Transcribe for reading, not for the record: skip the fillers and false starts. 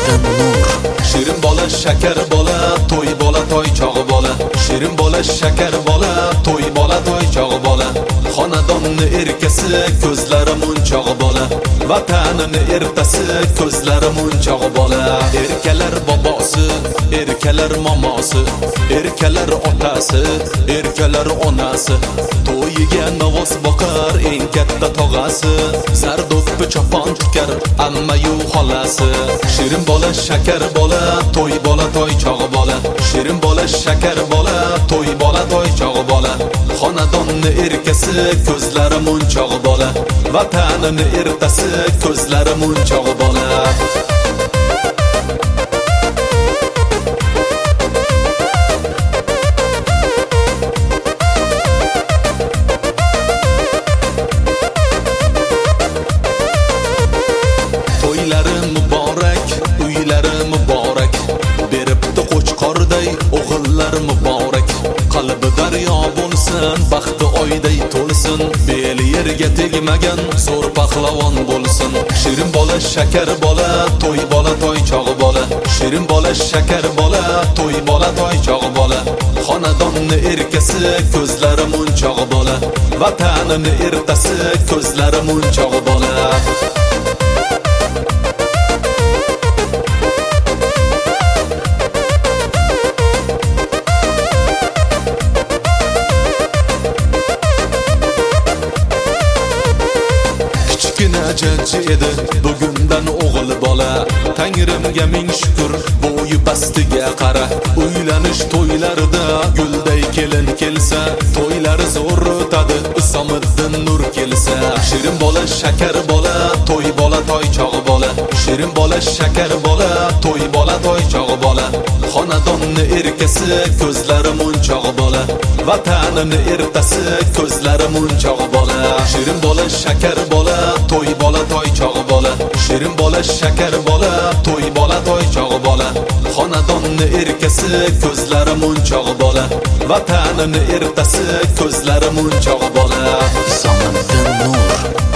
Isomiddin Nur. Shirin bola shakar bola, to'y bola toy chog'i bola. Shirin bola shakar bola, to'y bola toy chog'i bola. Xonadonni erkasi, ko'zlari munchog'i bola. Vatanini ertasi, ko'zlari munchog'i bola. Erkalar bobosi, erkalar momosi, erkalar otasi, erkalar onasi. To'yiga navoz boqar eng katta tog'asi. Zardo'ppi chopon tikar amma-yu xolasi. Shirin bola shakar bola, to'y bola toy chog'i bola. Shirin bola shakar bola, to'y bola toy chog'i bola. Xonadonni erkasi, ko'zlari munchog'i bola. Vatanini ertasi, ko'zlari munchog'i bola. To'ylari muborak, uylari muborak. Beribdi qo'chqorday o'g'illar muborak. Qalbi daryo bo'lsin, baxti oyday to'lsin. Beli yerga tegmagan zo'r pahlavon bo'lsin. Shirin bola shakar bola, to'y bola toy chog'i bola. Shirin bola shakar bola, to'y bola toy chog'i bola. Xonadonni erkasi, ko'zlari munchog'i bola. Vatanini ertasi, ko'zlari munchog'i bola. Jajji edi bugundan o'g'il bola. Tangrimga ming shukr, bo'yi bastiga qara. Uylanish to'ylarida gulday kelin kelsa, to'ylari zo'r o'tadi Isomiddin Nur kelsa. Shirin bola shakar bola, to'y bola toy chog'i bola. Shirin bola shakar bola, to'y bola toy chog'i bola. Xonadonni erkasi, ko'zlari munchog'i bola. Vatanini ertasi, ko'zlari munchog'i bola. Shirin bola shakar bola, to'y bola toy chog'i bola. Shirin bola shakar bola, to'y bola toy chog'i bola. Xonadonni erkasi, ko'zlari munchog'i bola. Vatanini ertasi, ko'zlari munchog'i bola. Isomiddin Nur.